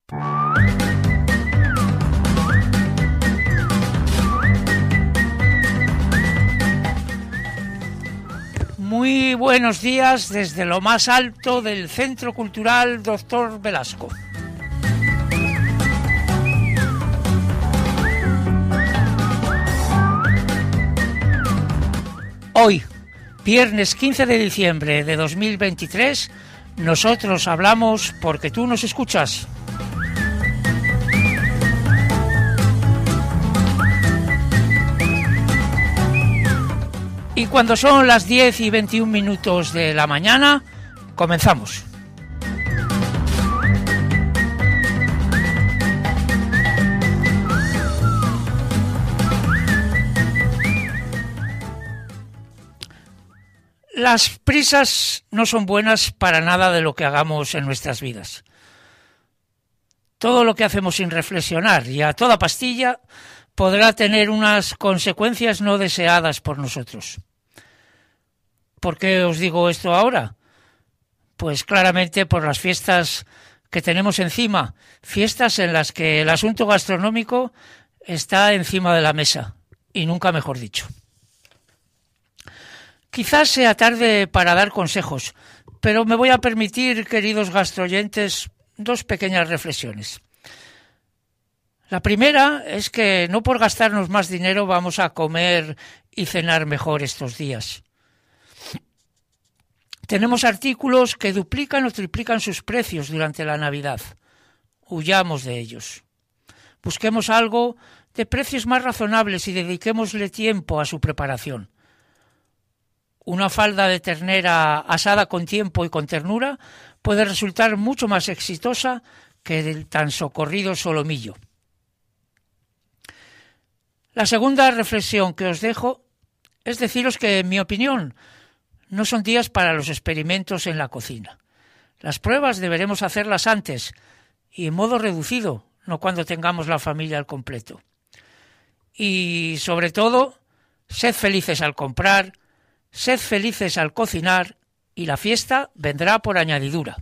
Muy buenos días desde lo más alto del Centro Cultural Dr. Velasco. Hoy, viernes 15 de diciembre de 2023, nosotros hablamos porque tú nos escuchas. Y cuando son las 10 y 21 minutos de la mañana, comenzamos. Las prisas no son buenas para nada de lo que hagamos en nuestras vidas. Todo lo que hacemos sin reflexionar y a toda pastilla podrá tener unas consecuencias no deseadas por nosotros. ¿Por qué os digo esto ahora? Pues claramente por las fiestas que tenemos encima, fiestas en las que el asunto gastronómico está encima de la mesa, y nunca mejor dicho. Quizás sea tarde para dar consejos, pero me voy a permitir, queridos gastroyentes, dos pequeñas reflexiones. La primera es que no por gastarnos más dinero vamos a comer y cenar mejor estos días. Tenemos artículos que duplican o triplican sus precios durante la Navidad. Huyamos de ellos. Busquemos algo de precios más razonables y dediquémosle tiempo a su preparación. Una falda de ternera asada con tiempo y con ternura puede resultar mucho más exitosa que el tan socorrido solomillo. La segunda reflexión que os dejo es deciros que, en mi opinión, no son días para los experimentos en la cocina. Las pruebas deberemos hacerlas antes y en modo reducido, no cuando tengamos la familia al completo. Y, sobre todo, sed felices al comprar, sed felices al cocinar y la fiesta vendrá por añadidura.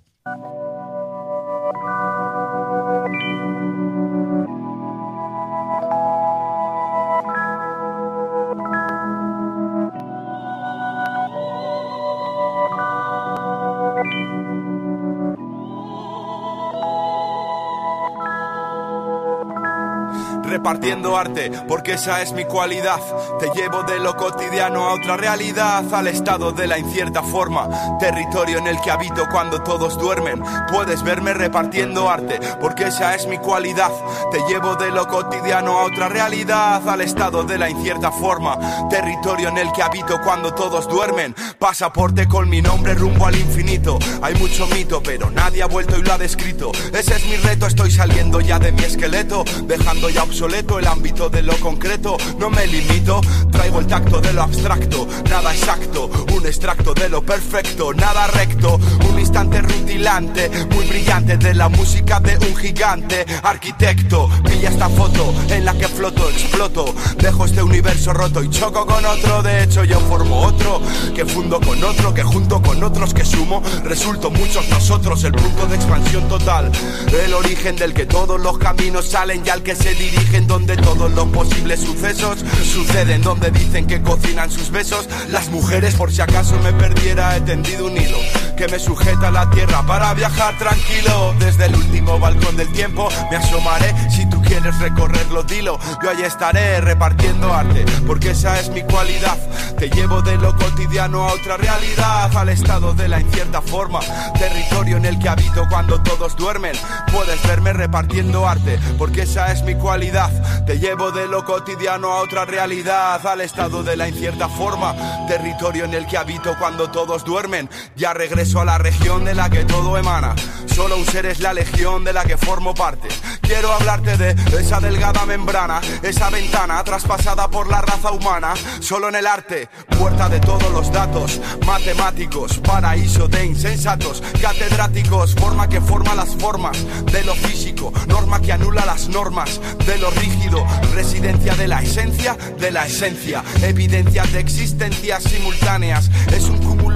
Repartiendo arte, porque esa es mi cualidad. Te llevo de lo cotidiano a otra realidad, al estado de la incierta forma, territorio en el que habito cuando todos duermen. Puedes verme repartiendo arte, porque esa es mi cualidad. Te llevo de lo cotidiano a otra realidad, al estado de la incierta forma, territorio en el que habito cuando todos duermen. Pasaporte con mi nombre rumbo al infinito. Hay mucho mito, pero nadie ha vuelto y lo ha descrito. Ese es mi reto, estoy saliendo ya de mi esqueleto, dejando ya obsoleto el ámbito de lo concreto. No me limito, traigo el tacto de lo abstracto, nada exacto, un extracto de lo perfecto, nada recto, un instante rutilante, muy brillante de la música de un gigante arquitecto. Pilla esta foto en la que floto, exploto, dejo este universo roto y choco con otro. De hecho yo formo otro, que fundo con otro, que junto con otros que sumo, resulto muchos nosotros, el punto de expansión total, el origen del que todos los caminos salen y al que se dirigen, donde todos los posibles sucesos suceden, donde dicen que cocinan sus besos. Las mujeres, por si acaso me perdiera, he tendido un hilo que me sujeta a la tierra para viajar tranquilo. Desde el último balcón del tiempo me asomaré, si tú quieres recorrerlo dilo, yo allí estaré repartiendo arte, porque esa es mi cualidad. Te llevo de lo cotidiano a otra realidad, al estado de la incierta forma, territorio en el que habito cuando todos duermen. Puedes verme repartiendo arte, porque esa es mi cualidad. Te llevo de lo cotidiano a otra realidad, al estado de la incierta forma, territorio en el que habito cuando todos duermen. Ya regreso a la región de la que todo emana, solo un ser es la legión de la que formo parte. Quiero hablarte de esa delgada membrana, esa ventana traspasada por la raza humana. Solo en el arte, puerta de todos los datos matemáticos, paraíso de insensatos catedráticos, forma que forma las formas de lo físico, norma que anula las normas de lo rígido, residencia de la esencia, evidencia de existencias simultáneas. Es un cúmulo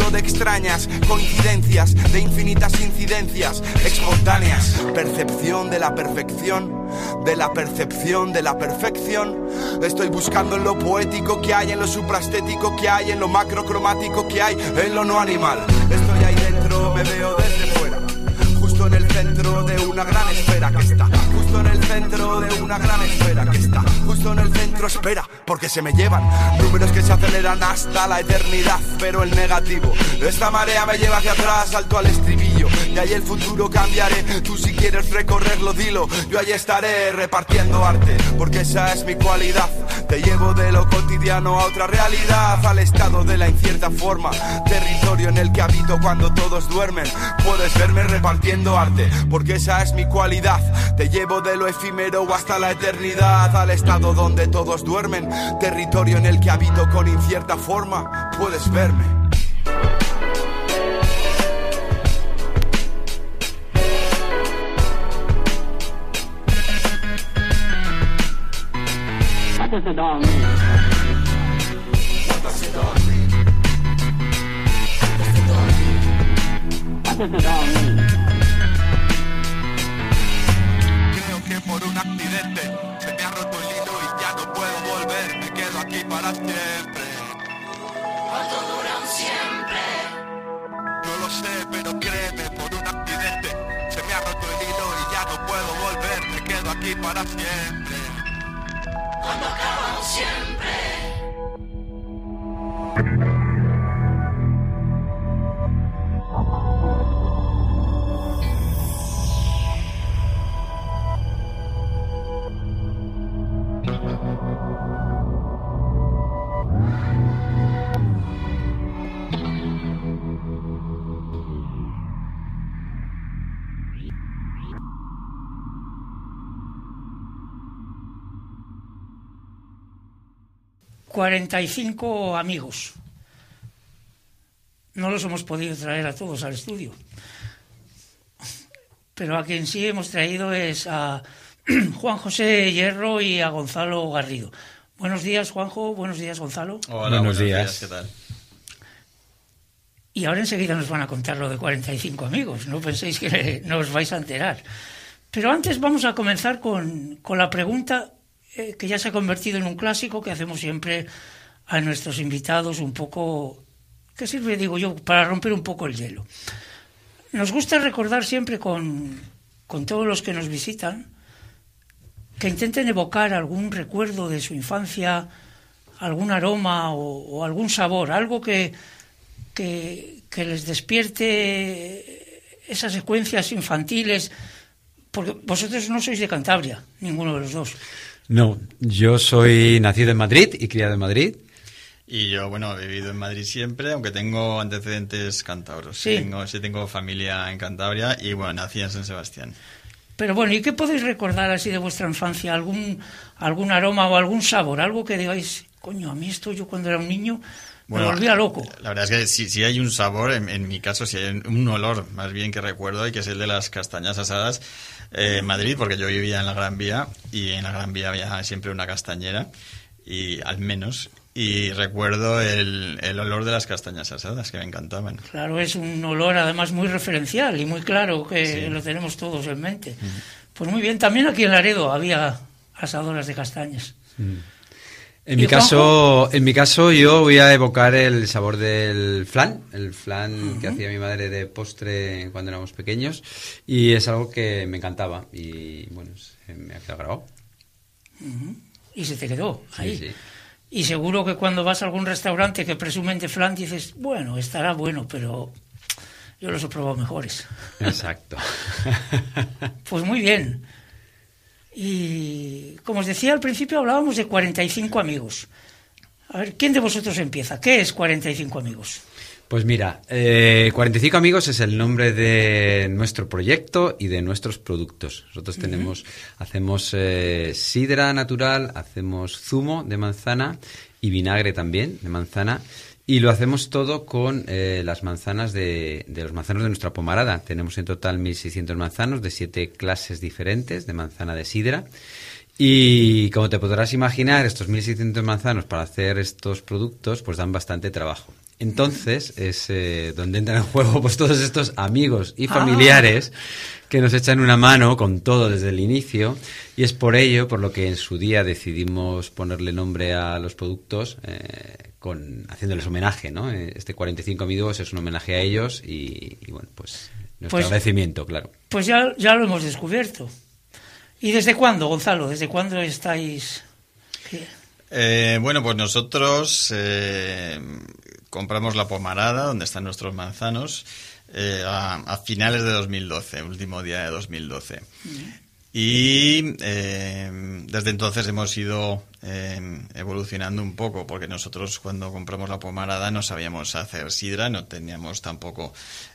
lleno de extrañas coincidencias, de infinitas incidencias espontáneas. Percepción de la perfección, de la percepción de la perfección. Estoy buscando en lo poético que hay, en lo supraestético que hay, en lo macrocromático que hay, en lo no animal. Estoy ahí dentro, me veo desde fuera, justo en el centro de una gran esfera que está, justo en el centro de una gran esfera que está, justo en el centro. Espera, porque se me llevan números que se aceleran hasta la eternidad, pero el negativo, esta marea me lleva hacia atrás, salto al estribillo, y ahí el futuro cambiaré. Tú si quieres recorrerlo, dilo, yo ahí estaré repartiendo arte, porque esa es mi cualidad. Te llevo de lo cotidiano a otra realidad, al estado de la incierta forma, territorio en el que habito cuando todos duermen. Puedes verme repartiendo arte, porque esa es mi cualidad. Te llevo de lo efímero hasta la eternidad, al estado donde todos duermen, territorio en el que habito con incierta forma. Puedes verme. What does it all mean? What does it all mean? What does it all mean? Creo que por un accidente se me ha roto el hilo y ya no puedo volver. Me quedo aquí para siempre. ¿Cuánto duran siempre? No lo sé, pero créeme, por un accidente se me ha roto el hilo y ya no puedo volver. Me quedo aquí para siempre. ¿Cuándo acaban siempre? 45 amigos. No los hemos podido traer a todos al estudio, pero a quien sí hemos traído es a Juan José Hierro y a Gonzalo Garrido. Buenos días, Juanjo. Buenos días, Gonzalo. Hola, buenos días. ¿Qué tal? Y ahora enseguida nos van a contar lo de 45 amigos. No penséis que no os vais a enterar. Pero antes vamos a comenzar con la pregunta que ya se ha convertido en un clásico que hacemos siempre a nuestros invitados, un poco, que sirve, digo yo, para romper un poco el hielo. Nos gusta recordar siempre con todos los que nos visitan que intenten evocar algún recuerdo de su infancia, algún aroma o algún sabor, algo que les despierte esas secuencias infantiles, porque vosotros no sois de Cantabria, ninguno de los dos. No, yo soy nacido en Madrid y criado en Madrid. Y yo, bueno, he vivido en Madrid siempre, aunque tengo antecedentes cántabros. Sí. Sí tengo familia en Cantabria y, bueno, nací en San Sebastián. Pero bueno, ¿y qué podéis recordar así de vuestra infancia? ¿Algún aroma o algún sabor? Algo que digáis, coño, a mí esto yo cuando era un niño me volvía loco. La verdad es que sí hay un sabor, en mi caso sí hay un olor más bien que recuerdo, y que es el de las castañas asadas en Madrid, porque yo vivía en la Gran Vía y en la Gran Vía había siempre una castañera, y al menos, y recuerdo el olor de las castañas asadas, que me encantaban. Claro, es un olor además muy referencial y muy claro, que Sí. lo tenemos todos en mente. Pues muy bien, también aquí en Laredo había asadoras de castañas. En ¿Y mi caso yo voy a evocar el sabor del flan, que hacía mi madre de postre cuando éramos pequeños, y es algo que me encantaba y bueno, me ha quedado grabado. Y se te quedó ahí. Sí. Y seguro que cuando vas a algún restaurante que presumen de flan dices, bueno, estará bueno, pero yo los he probado mejores. Exacto. Pues muy bien. Y como os decía al principio, hablábamos de 45 amigos. A ver, ¿quién de vosotros empieza? ¿Qué es 45 amigos? Pues mira, 45 amigos es el nombre de nuestro proyecto y de nuestros productos. Nosotros hacemos sidra natural, hacemos zumo de manzana y vinagre también de manzana, y lo hacemos todo con las manzanas de los manzanos de nuestra pomarada. Tenemos en total 1.600 manzanos de 7 clases diferentes de manzana de sidra. Y como te podrás imaginar, estos 1.600 manzanos para hacer estos productos pues dan bastante trabajo. Entonces es donde entran en juego pues todos estos amigos y familiares que nos echan una mano con todo desde el inicio, y es por ello por lo que en su día decidimos ponerle nombre a los productos haciéndoles homenaje, ¿no? Este 45 amigos es un homenaje a ellos y bueno, pues nuestro agradecimiento, claro. Pues ya lo hemos descubierto. ¿Y desde cuándo, Gonzalo? ¿Desde cuándo estáis...? Bueno, pues nosotros compramos la pomarada, donde están nuestros manzanos, a finales de 2012, último día de 2012. Y desde entonces hemos ido evolucionando un poco, porque nosotros cuando compramos la pomarada no sabíamos hacer sidra, no teníamos tampoco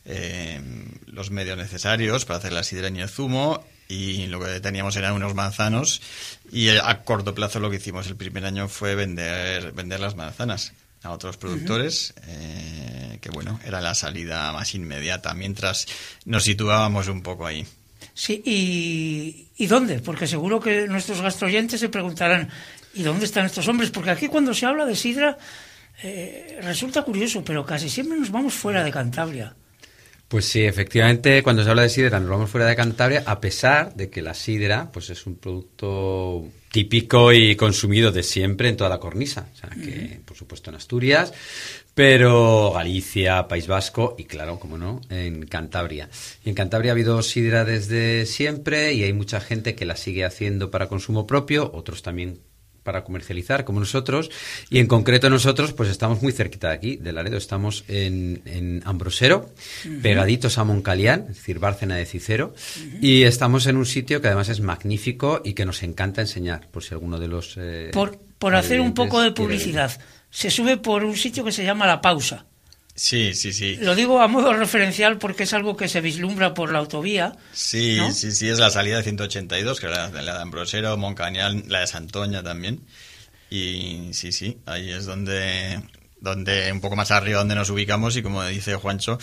los medios necesarios para hacer la sidra ni el zumo, y lo que teníamos eran unos manzanos, y a corto plazo lo que hicimos el primer año fue vender las manzanas a otros productores, que bueno, era la salida más inmediata, mientras nos situábamos un poco ahí. Sí, ¿y dónde? Porque seguro que nuestros gastroyentes se preguntarán, ¿y dónde están estos hombres? Porque aquí cuando se habla de sidra resulta curioso, pero casi siempre nos vamos fuera de Cantabria. Pues sí, efectivamente, cuando se habla de sidra nos vamos fuera de Cantabria, a pesar de que la sidra pues es un producto típico y consumido de siempre en toda la cornisa. O sea, que por supuesto en Asturias, pero Galicia, País Vasco y claro, como no, en Cantabria. Y en Cantabria ha habido sidra desde siempre y hay mucha gente que la sigue haciendo para consumo propio, otros también para comercializar, como nosotros, y en concreto nosotros pues estamos muy cerquita de aquí, de Laredo, estamos en Ambrosero, pegaditos a Moncalián, es decir, Bárcena de Cicero, y estamos en un sitio que además es magnífico y que nos encanta enseñar, por si alguno de los... por hacer un poco de publicidad, se sube por un sitio que se llama La Pausa. Sí. Lo digo a modo referencial porque es algo que se vislumbra por la autovía. Sí, ¿no? sí, es la salida de 182, que es la de Ambrosero, Moncanial, la de Santoña también. Y sí, ahí es donde un poco más arriba donde nos ubicamos, y como dice Juancho,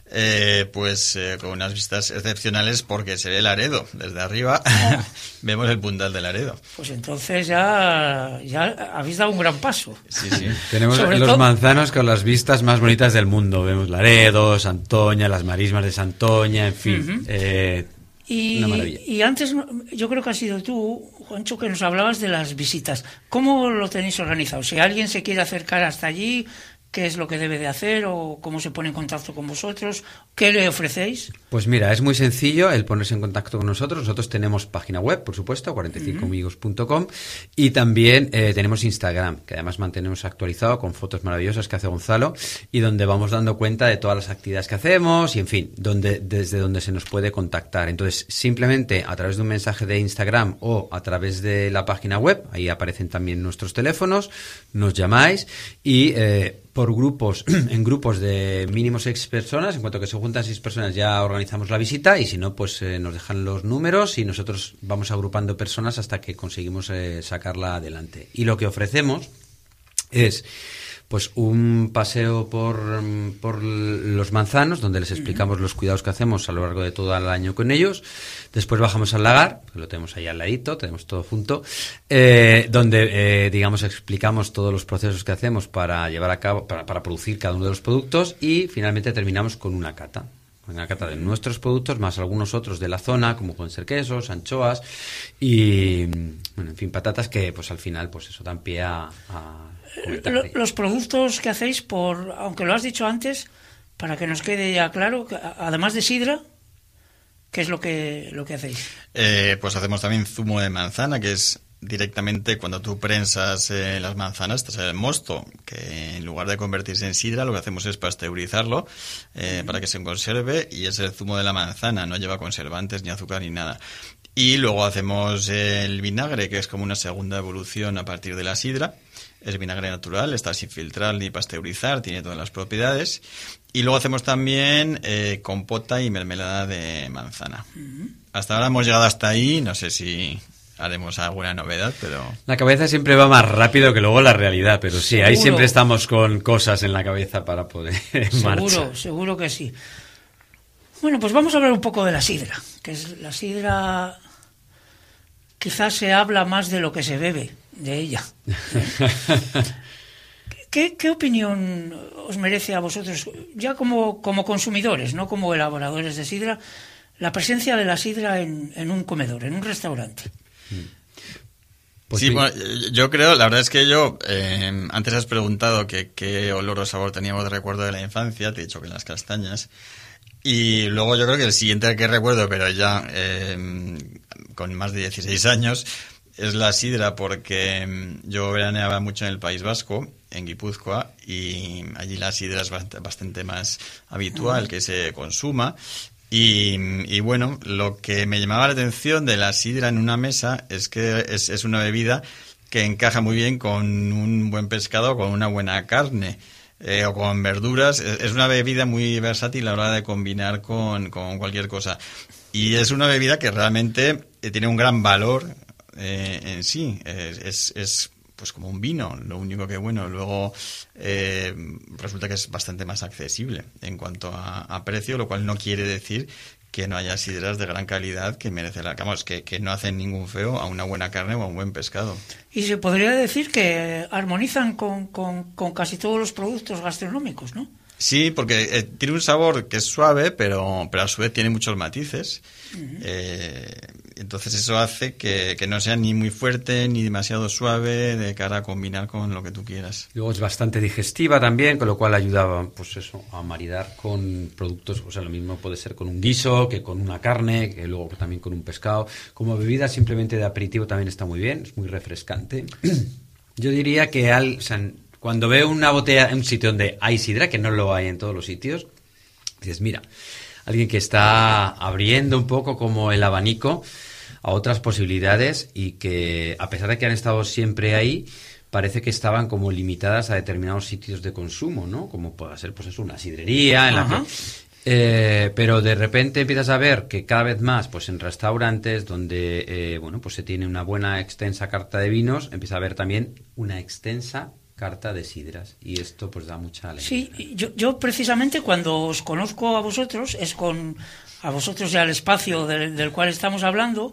con unas vistas excepcionales porque se ve Laredo. Desde arriba vemos el puntal de Laredo. Pues entonces ya habéis dado un gran paso. Sí. Tenemos los manzanos con las vistas más bonitas del mundo. Vemos Laredo, Santoña, las marismas de Santoña, en fin. Una maravilla. Y antes, yo creo que has sido tú, Juancho, que nos hablabas de las visitas. ¿Cómo lo tenéis organizado? Si alguien se quiere acercar hasta allí, ¿qué es lo que debe de hacer? ¿O cómo se pone en contacto con vosotros? ¿Qué le ofrecéis? Pues mira, es muy sencillo el ponerse en contacto con nosotros. Nosotros tenemos página web, por supuesto, 45amigos.com, y también tenemos Instagram, que además mantenemos actualizado con fotos maravillosas que hace Gonzalo, y donde vamos dando cuenta de todas las actividades que hacemos y, en fin, desde donde se nos puede contactar. Entonces, simplemente a través de un mensaje de Instagram o a través de la página web, ahí aparecen también nuestros teléfonos, nos llamáis y... por grupos, en grupos de mínimo 6 personas, en cuanto que se juntan 6 personas ya organizamos la visita, y si no, pues nos dejan los números y nosotros vamos agrupando personas hasta que conseguimos sacarla adelante. Y lo que ofrecemos es pues un paseo por los manzanos, donde les explicamos los cuidados que hacemos a lo largo de todo el año con ellos. Después bajamos al lagar, que lo tenemos ahí al ladito, tenemos todo junto, donde digamos explicamos todos los procesos que hacemos para llevar a cabo, para producir cada uno de los productos, y finalmente terminamos con una cata de nuestros productos más algunos otros de la zona, como pueden ser quesos, anchoas y, bueno, en fin, patatas que pues al final pues eso dan pie a Los productos que hacéis, aunque lo has dicho antes, para que nos quede ya claro, además de sidra, ¿qué es lo que hacéis? Pues hacemos también zumo de manzana, que es directamente cuando tú prensas las manzanas, te sale el mosto, que en lugar de convertirse en sidra, lo que hacemos es pasteurizarlo para que se conserve, y es el zumo de la manzana, no lleva conservantes, ni azúcar, ni nada. Y luego hacemos el vinagre, que es como una segunda evolución a partir de la sidra. Es vinagre natural, está sin filtrar ni pasteurizar, tiene todas las propiedades. Y luego hacemos también compota y mermelada de manzana. Hasta ahora hemos llegado hasta ahí, no sé si haremos alguna novedad, pero... La cabeza siempre va más rápido que luego la realidad, pero sí, ahí siempre estamos con cosas en la cabeza para poder marchar. Seguro que sí. Bueno, pues vamos a hablar un poco de la sidra, que es la sidra... Quizás se habla más de lo que se bebe de ella. ¿Qué opinión os merece a vosotros, ya como consumidores, no como elaboradores de sidra, la presencia de la sidra en un comedor, en un restaurante? Pues sí, bueno, yo creo, la verdad es que yo, antes has preguntado que qué olor o sabor teníamos de recuerdo de la infancia, te he dicho que las castañas, y luego yo creo que el siguiente que recuerdo, pero ya con más de 16 años, es la sidra, porque yo veraneaba mucho en el País Vasco, en Guipúzcoa, y allí la sidra es bastante más habitual que se consuma. Y bueno, lo que me llamaba la atención de la sidra en una mesa es que es una bebida que encaja muy bien con un buen pescado, con una buena carne o con verduras. Es una bebida muy versátil a la hora de combinar con cualquier cosa. Y es una bebida que realmente tiene un gran valor en sí. Es pues como un vino, lo único que bueno, luego resulta que es bastante más accesible en cuanto a precio, lo cual no quiere decir que no haya sidras de gran calidad que merece la... Vamos, que no hacen ningún feo a una buena carne o a un buen pescado. Y se podría decir que armonizan con casi todos los productos gastronómicos, ¿no? Sí, porque tiene un sabor que es suave, pero a su vez tiene muchos matices. Entonces eso hace que no sea ni muy fuerte ni demasiado suave de cara a combinar con lo que tú quieras. Luego es bastante digestiva también, con lo cual ayudaba, pues eso, a maridar con productos. O sea, lo mismo puede ser con un guiso que con una carne, que luego también con un pescado. Como bebida simplemente de aperitivo también está muy bien, es muy refrescante. Yo diría que cuando veo una botella en un sitio donde hay sidra, que no lo hay en todos los sitios, dices, mira, alguien que está abriendo un poco como el abanico a otras posibilidades y que, a pesar de que han estado siempre ahí, parece que estaban como limitadas a determinados sitios de consumo, ¿no? Como puede ser, pues eso, una sidrería en la que... pero de repente empiezas a ver que cada vez más, pues en restaurantes donde, bueno, pues se tiene una buena extensa carta de vinos, empieza a haber también una extensa carta de sidras, y esto pues da mucha alegría. Sí, yo precisamente cuando os conozco a vosotros, a vosotros y al espacio del cual estamos hablando,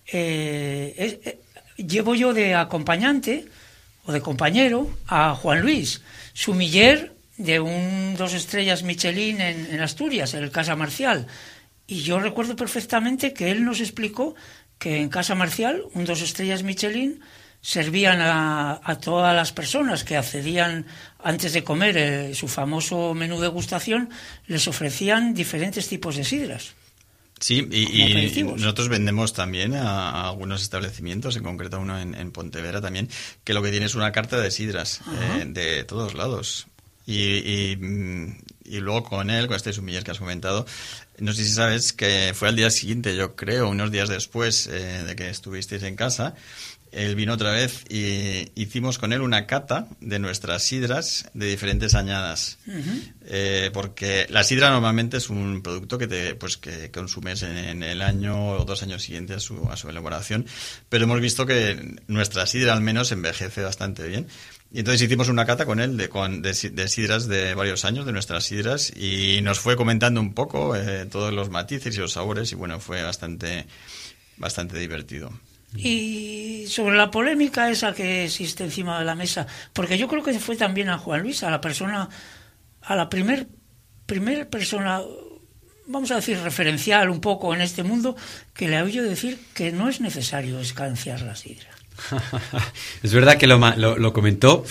llevo yo de acompañante o de compañero a Juan Luis, sumiller de un 2 estrellas Michelin en Asturias, en el Casa Marcial, y yo recuerdo perfectamente que él nos explicó que en Casa Marcial, un 2 estrellas Michelin, servían a todas las personas que accedían antes de comer su famoso menú degustación, les ofrecían diferentes tipos de sidras. Sí, y nosotros vendemos también a algunos establecimientos, en concreto uno en Pontevedra también, que lo que tiene es una carta de sidras de todos lados. Y luego con este sumiller que has comentado, no sé si sabes que fue al día siguiente, yo creo, unos días después de que estuvisteis en casa, él vino otra vez y hicimos con él una cata de nuestras sidras de diferentes añadas. Porque la sidra normalmente es un producto que consumes en el año o 2 años siguientes a su elaboración, pero hemos visto que nuestra sidra al menos envejece bastante bien. Y entonces hicimos una cata con él de sidras de varios años, de nuestras sidras, y nos fue comentando un poco todos los matices y los sabores, y bueno, fue bastante divertido. Y sobre la polémica esa que existe encima de la mesa, porque yo creo que fue también a Juan Luis, a la primer persona, vamos a decir, referencial un poco en este mundo, que le he oído decir que no es necesario escanciar la sidra. Es verdad que lo comentó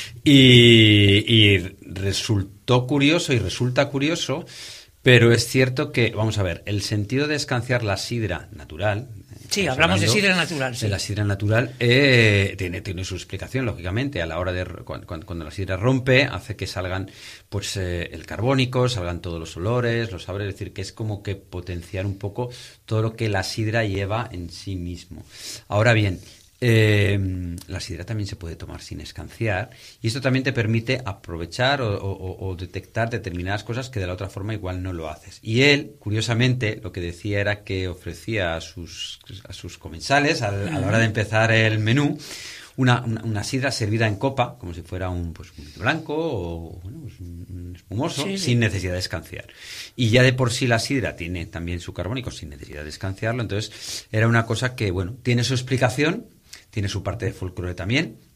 y resultó curioso y resulta curioso, pero es cierto que, vamos a ver, el sentido de escanciar la sidra natural... Sí, hablamos de sidra natural. Sí. De la sidra natural tiene su explicación, lógicamente. A la hora de cuando la sidra rompe, hace que salgan pues el carbónico, salgan todos los olores, los sabores. Es decir, que es como que potenciar un poco todo lo que la sidra lleva en sí mismo. Ahora bien, la sidra también se puede tomar sin escanciar, y esto también te permite aprovechar o detectar determinadas cosas que de la otra forma igual no lo haces. Y él, curiosamente, lo que decía era que ofrecía a sus comensales a la hora de empezar el menú una sidra servida en copa, como si fuera un vino blanco o un espumoso, sí. Sin necesidad de escanciar. Y ya de por sí la sidra tiene también su carbónico sin necesidad de escanciarlo. Entonces era una cosa que, tiene su explicación, tiene su parte de folclore también,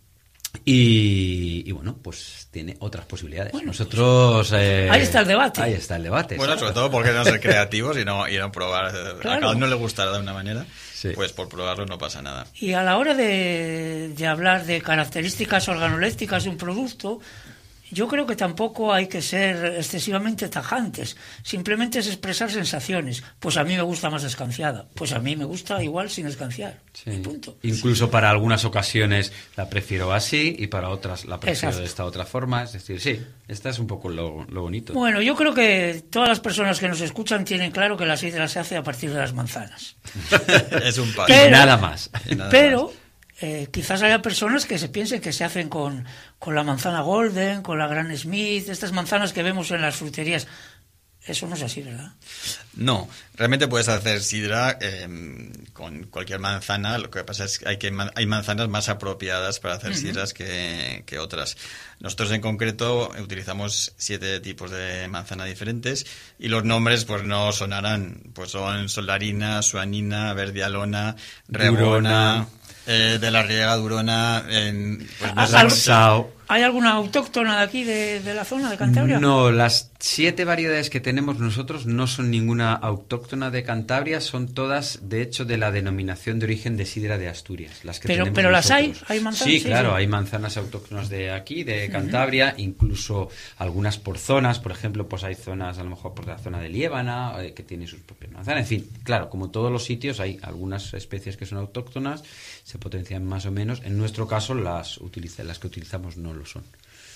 Y bueno, pues tiene otras posibilidades. Bueno, nosotros... ahí está el debate. Ahí está el debate. Bueno, sobre todo porque no ser creativos y no probar. Claro. A cada uno le gustará de una manera, Sí. pues por probarlo no pasa nada. Y a la hora de hablar de características organolépticas de un producto, yo creo que tampoco hay que ser excesivamente tajantes. Simplemente es expresar sensaciones. Pues a mí me gusta más escanciada. Pues a mí me gusta igual sin escanciar. Sí. Y punto. Incluso para algunas ocasiones la prefiero así y para otras la prefiero Exacto. de esta otra forma. Es decir, sí, esta es un poco lo bonito. Bueno, yo creo que todas las personas que nos escuchan tienen claro que la sidra se hace a partir de las manzanas. Es un paso. Pero- Nada más. Nada Pero quizás haya personas que se piensen que se hacen con la manzana Golden, con la Gran Smith, estas manzanas que vemos en las fruterías. Eso no es así, ¿verdad? No, realmente puedes hacer sidra con cualquier manzana. Lo que pasa es que hay manzanas más apropiadas para hacer sidras que otras. Nosotros en concreto utilizamos 7 tipos de manzana diferentes y los nombres pues no sonarán. Pues son solarina, suanina, verdialona, rebona, de la riega durona. Pues no sé- Laxao. ¿Hay alguna autóctona de aquí, de la zona de Cantabria? No, las 7 variedades que tenemos nosotros no son ninguna autóctona de Cantabria, son todas, de hecho, de la denominación de origen de sidra de Asturias. Las que tenemos Pero las nosotros. hay manzanas. Sí, claro, hay manzanas autóctonas de aquí, de Cantabria, incluso algunas por zonas, por ejemplo, pues hay zonas, a lo mejor por la zona de Liébana, que tiene sus propias manzanas. En fin, claro, como todos los sitios, hay algunas especies que son autóctonas, se potencian más o menos. En nuestro caso, las que utilizamos no lo son.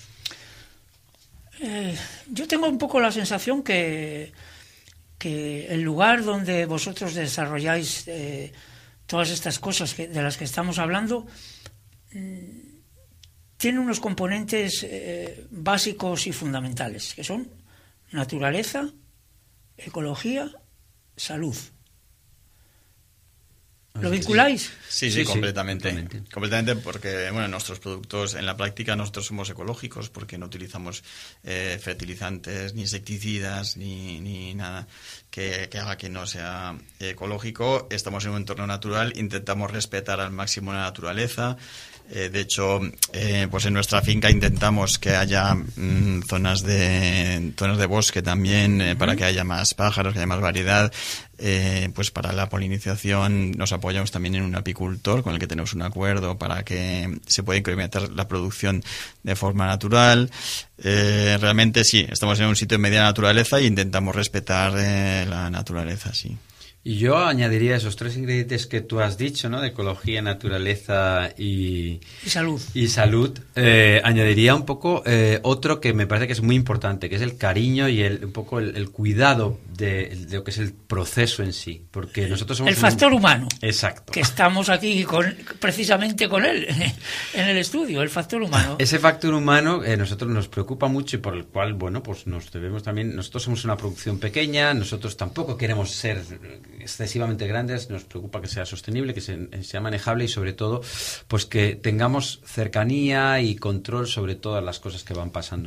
Yo tengo un poco la sensación que el lugar donde vosotros desarrolláis todas estas cosas de las que estamos hablando tiene unos componentes básicos y fundamentales, que son naturaleza, ecología, salud. ¿Lo vinculáis? Sí, Sí, completamente. totalmente. Completamente porque, bueno, nuestros productos, en la práctica nosotros somos ecológicos porque no utilizamos fertilizantes, ni insecticidas, ni nada que haga que no sea ecológico. Estamos en un entorno natural, intentamos respetar al máximo la naturaleza. De hecho, pues en nuestra finca intentamos que haya zonas de bosque también, para que haya más pájaros, que haya más variedad. Pues para la polinización nos apoyamos también en un apicultor con el que tenemos un acuerdo para que se pueda incrementar la producción de forma natural. Realmente sí, estamos en un sitio de media naturaleza e intentamos respetar la naturaleza, sí. Y yo añadiría esos 3 ingredientes que tú has dicho, ¿no? De ecología, naturaleza y salud. Y salud. Añadiría un poco otro que me parece que es muy importante, que es el cariño y un poco el cuidado de lo que es el proceso en sí. Porque nosotros somos El factor humano. Exacto. Que estamos aquí precisamente con él, en el estudio, el factor humano. Ese factor humano nosotros nos preocupa mucho y por el cual, bueno, pues nos debemos también... Nosotros somos una producción pequeña, nosotros tampoco queremos ser excesivamente grandes, nos preocupa que sea sostenible, que sea manejable y sobre todo pues que tengamos cercanía y control sobre todas las cosas que van pasando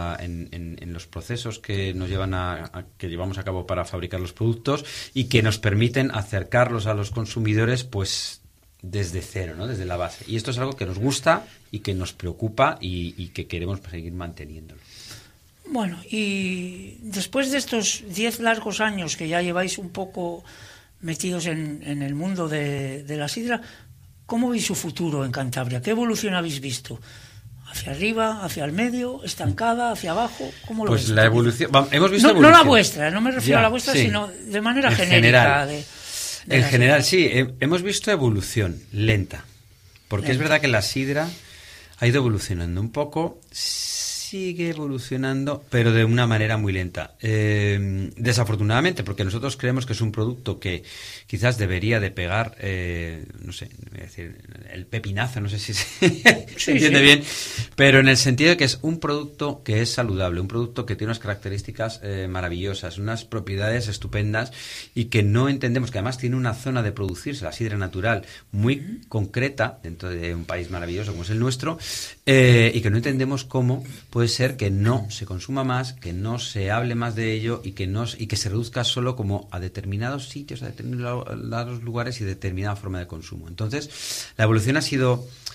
en los procesos que nos llevan que llevamos a cabo para fabricar los productos y que nos permiten acercarlos a los consumidores pues desde cero, ¿no? Desde la base. Y esto es algo que nos gusta y que nos preocupa y que queremos seguir manteniéndolo. Bueno, y después de estos 10 largos años que ya lleváis un poco metidos en el mundo de la sidra, ¿cómo veis su futuro en Cantabria? ¿Qué evolución habéis visto? ¿Hacia arriba, hacia el medio, estancada, hacia abajo? ¿Cómo lo Pues veis? la evolución... Hemos visto No evolución. la vuestra, no me refiero Ya, a la vuestra, sí. sino de manera En genérica. general. De En la general, sidra. sí. Hemos visto evolución lenta. Porque es Lenta. verdad que la sidra ha ido evolucionando un poco, sigue evolucionando, pero de una manera muy lenta. Desafortunadamente, porque nosotros creemos que es un producto que quizás debería de pegar, no sé, voy a decir, el pepinazo, no sé si se entiende sí. bien, pero en el sentido de que es un producto que es saludable, un producto que tiene unas características maravillosas, unas propiedades estupendas y que no entendemos, que además tiene una zona de producirse, la sidra natural, muy concreta dentro de un país maravilloso como es el nuestro, y que no entendemos cómo puede ser que no se consuma más, que no se hable más de ello y que se reduzca solo como a determinados sitios, a determinados lugares y determinada forma de consumo. Entonces, la evolución ha sido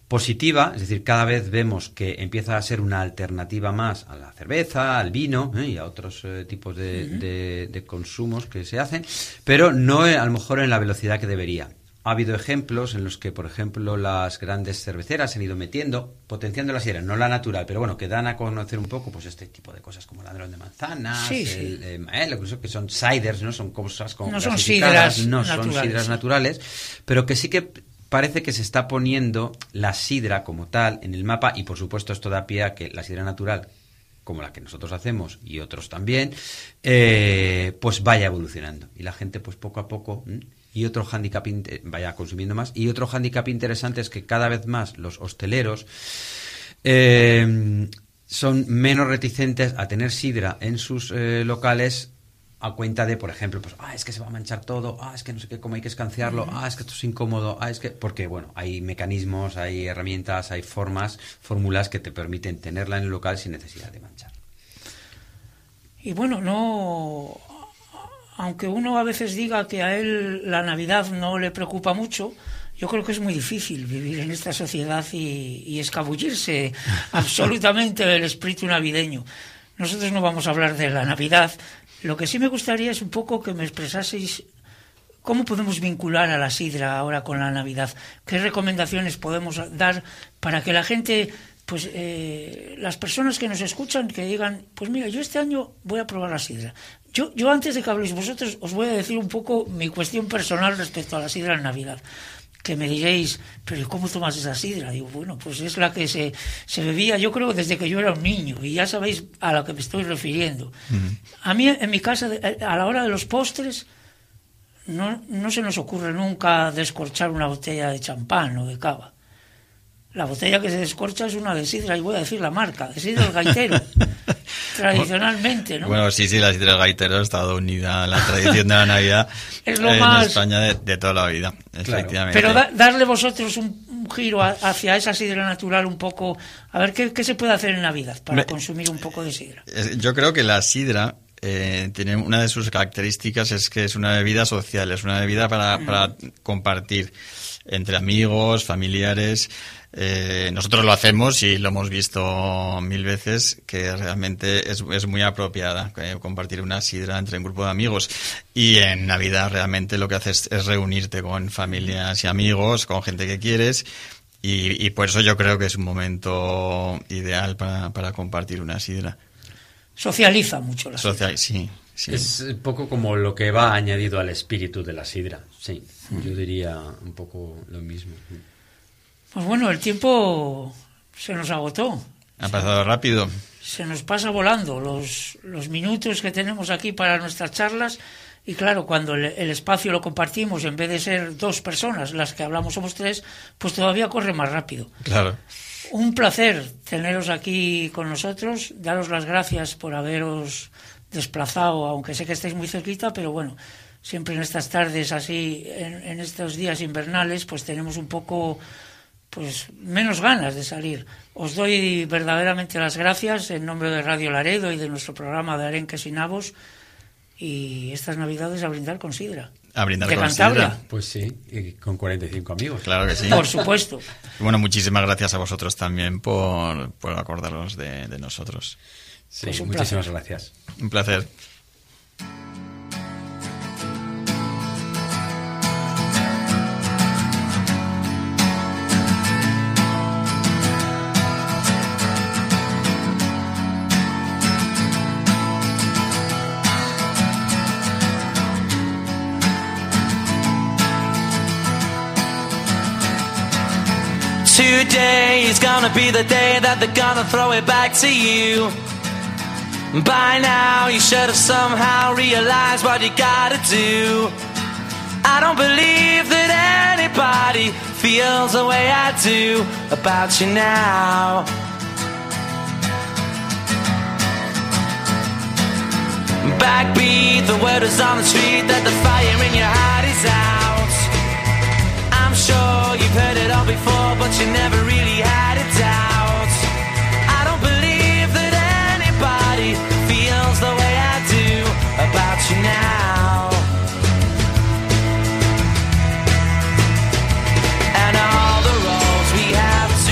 positiva, es decir, cada vez vemos que empieza a ser una alternativa más a la cerveza, al vino y a otros tipos de consumos que se hacen, pero no a lo mejor en la velocidad que debería. Ha habido ejemplos en los que, por ejemplo, las grandes cerveceras se han ido metiendo, potenciando la sidra, no la natural, pero bueno, que dan a conocer un poco pues este tipo de cosas como ladrón de manzanas, que son ciders, ¿no? Son cosas como no son sidras no naturales, son sidras naturales, pero que sí que parece que se está poniendo la sidra como tal en el mapa, y por supuesto esto da pie a que la sidra natural, como la que nosotros hacemos y otros también, pues vaya evolucionando y la gente pues poco a poco y otro hándicap vaya consumiendo más. Y otro hándicap interesante es que cada vez más los hosteleros son menos reticentes a tener sidra en sus locales, a cuenta de, por ejemplo, pues es que se va a manchar todo, es que no sé qué, cómo hay que escanciarlo, es que esto es incómodo, es que... Porque, bueno, hay mecanismos, hay herramientas, hay fórmulas que te permiten tenerla en el local sin necesidad de manchar. Y bueno, no... Aunque uno a veces diga que a él la Navidad no le preocupa mucho, yo creo que es muy difícil vivir en esta sociedad y escabullirse absolutamente del espíritu navideño. Nosotros no vamos a hablar de la Navidad. Lo que sí me gustaría es un poco que me expresaseis cómo podemos vincular a la sidra ahora con la Navidad. ¿Qué recomendaciones podemos dar para que la gente, pues las personas que nos escuchan, que digan, pues mira, yo este año voy a probar la sidra? Yo antes de que habléis vosotros, os voy a decir un poco mi cuestión personal respecto a la sidra en Navidad. Que me diréis, pero ¿cómo tomas esa sidra? Digo, bueno, pues es la que se bebía, yo creo, desde que yo era un niño, y ya sabéis a lo que me estoy refiriendo. A mí, en mi casa, a la hora de los postres, no se nos ocurre nunca descorchar una botella de champán o de cava. La botella que se descorcha es una de sidra, y voy a decir la marca, de sidra El Gaitero, tradicionalmente, ¿no? Bueno, sí, la sidra El Gaitero ha estado unida a la tradición de la Navidad es lo en más... España de toda la vida, claro. Efectivamente. Pero darle vosotros un giro hacia esa sidra natural un poco, a ver qué se puede hacer en Navidad para consumir un poco de sidra. Yo creo que la sidra tiene una de sus características, es que es una bebida social, es una bebida para compartir entre amigos, familiares. Nosotros lo hacemos y lo hemos visto mil veces, que realmente es muy apropiada compartir una sidra entre un grupo de amigos. Y en Navidad realmente lo que haces es reunirte con familias y amigos, con gente que quieres, y por eso yo creo que es un momento ideal para compartir una sidra. Socializa mucho la sidra. Sí. Es un poco como lo que va añadido al espíritu de la sidra. Sí, yo diría un poco lo mismo. Pues bueno, el tiempo se nos agotó. Ha pasado rápido. Se nos pasa volando los minutos que tenemos aquí para nuestras charlas, y claro, cuando el espacio lo compartimos, en vez de ser 2 personas las que hablamos somos 3, pues todavía corre más rápido. Claro. Un placer teneros aquí con nosotros, daros las gracias por haberos desplazado, aunque sé que estáis muy cerquita, pero bueno, siempre en estas tardes así, en estos días invernales, pues tenemos un poco, pues menos ganas de salir. Os doy verdaderamente las gracias en nombre de Radio Laredo y de nuestro programa de Arenques y Nabos, y estas Navidades a brindar con sidra. A brindar de con Cantabria. sidra. Pues sí, y con 45 amigos. Claro que sí. Por supuesto. Bueno, muchísimas gracias a vosotros también por acordaros de nosotros. Sí, Pues un muchísimas placer. gracias. Un placer. Today is gonna be the day that they're gonna throw it back to you. By now you should have somehow realized what you gotta do. I don't believe that anybody feels the way I do about you now. Backbeat, the word is on the street that the fire in your heart is out. I'm sure you've heard it all before, but you never really had a doubt. I don't believe that anybody feels the way I do about you now. And all the roads we have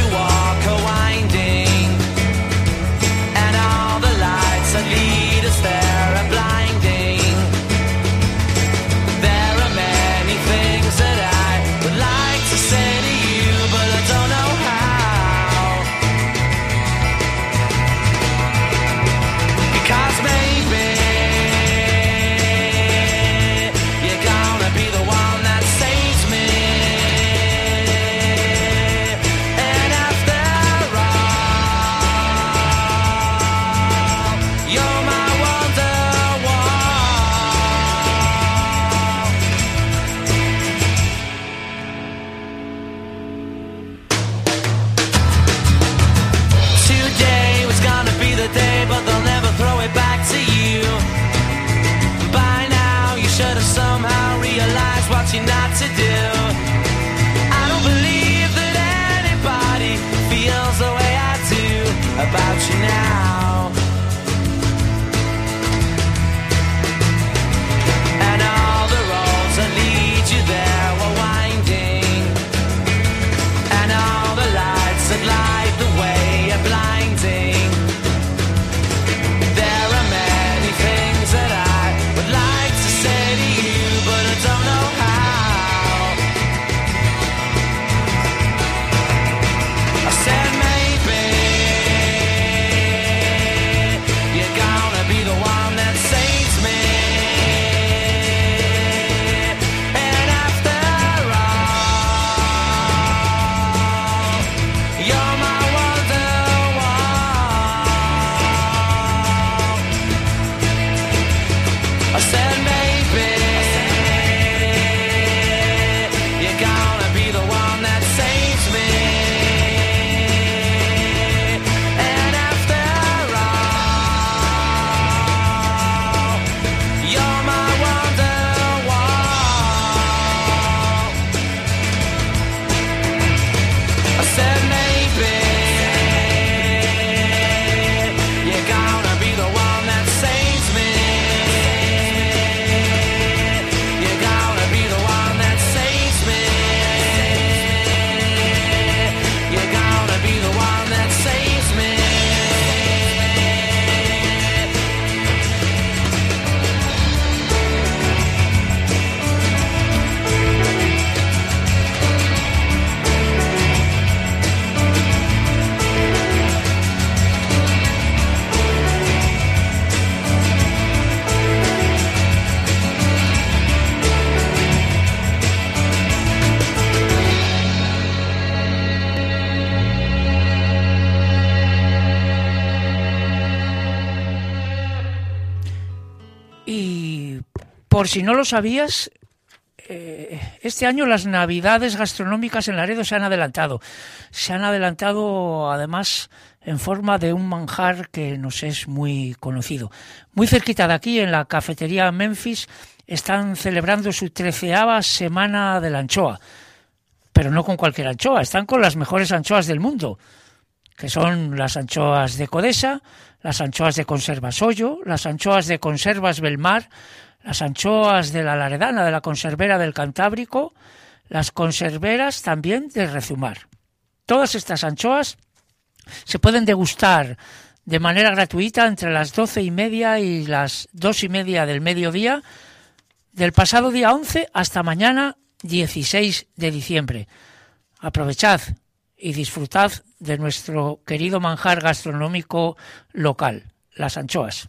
por si no lo sabías, este año las navidades gastronómicas en Laredo se han adelantado. Se han adelantado, además, en forma de un manjar que nos es muy conocido. Muy cerquita de aquí, en la cafetería Memphis, están celebrando su 13ª semana de la anchoa. Pero no con cualquier anchoa, están con las mejores anchoas del mundo, que son las anchoas de Codesa, las anchoas de Conservas Hoyo, las anchoas de Conservas Belmar, las anchoas de la Laredana, de la conservera del Cantábrico, las conserveras también de Rezumar. Todas estas anchoas se pueden degustar de manera gratuita entre las 12:30 y las 2:30 del mediodía, del pasado día 11 hasta mañana 16 de diciembre. Aprovechad y disfrutad de nuestro querido manjar gastronómico local, las anchoas.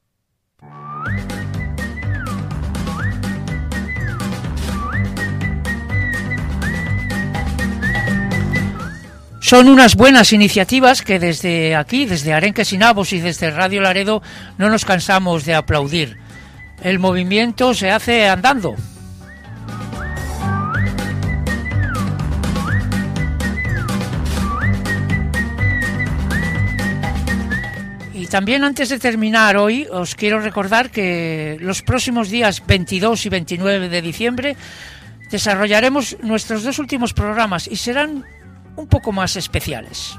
Son unas buenas iniciativas que desde aquí, desde Arenques y Navos y desde Radio Laredo, no nos cansamos de aplaudir. El movimiento se hace andando. Y también, antes de terminar hoy, os quiero recordar que los próximos días 22 y 29 de diciembre desarrollaremos nuestros 2 últimos programas y serán un poco más especiales.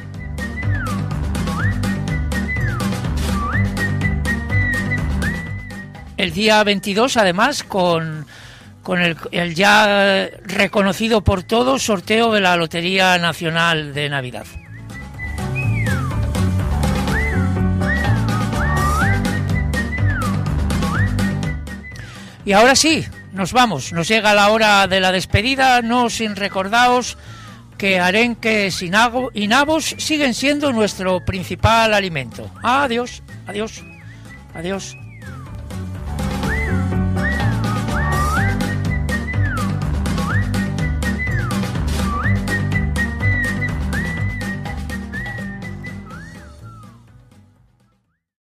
El día 22, además, con el ya reconocido por todos sorteo de la Lotería Nacional de Navidad. Y ahora sí, nos vamos. Nos llega la hora de la despedida, no sin recordaros que Arenques y Navos siguen siendo nuestro principal alimento. Adiós, adiós, adiós.